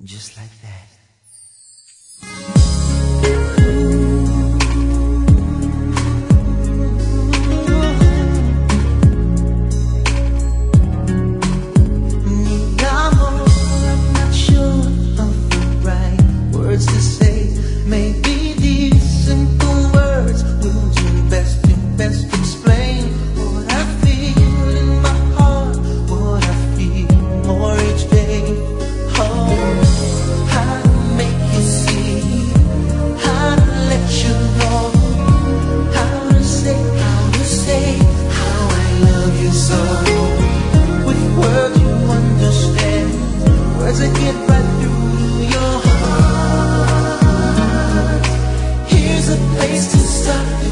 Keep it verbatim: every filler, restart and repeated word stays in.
just like that. To say, maybe these simple words will do best to best explain what I feel in my heart, what I feel more each day. Oh, how to make you see, how to let you know, how to say, how to say, how I love you so. With words you understand, words that get right through your heart. Here's a place to stop.